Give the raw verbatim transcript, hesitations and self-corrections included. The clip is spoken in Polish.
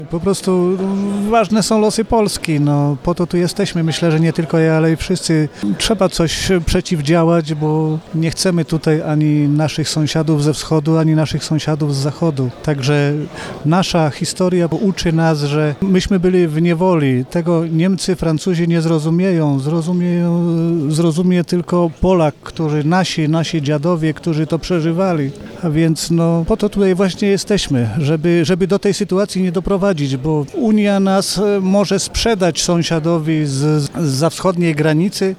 Po prostu ważne są losy Polski, no po to tu jesteśmy, myślę, że nie tylko ja, ale i wszyscy. Trzeba coś przeciwdziałać, bo nie chcemy tutaj ani naszych sąsiadów ze wschodu, ani naszych sąsiadów z zachodu. Także nasza historia uczy nas, że myśmy byli w niewoli. Tego Niemcy, Francuzi nie zrozumieją. Zrozumieją, zrozumie tylko Polak, który nasi, nasi dziadowie, którzy to przeżywali. A więc no po to tutaj właśnie jesteśmy, żeby, żeby do tej sytuacji nie doprowadzić, bo Unia nas może sprzedać sąsiadowi z, z za wschodniej granicy,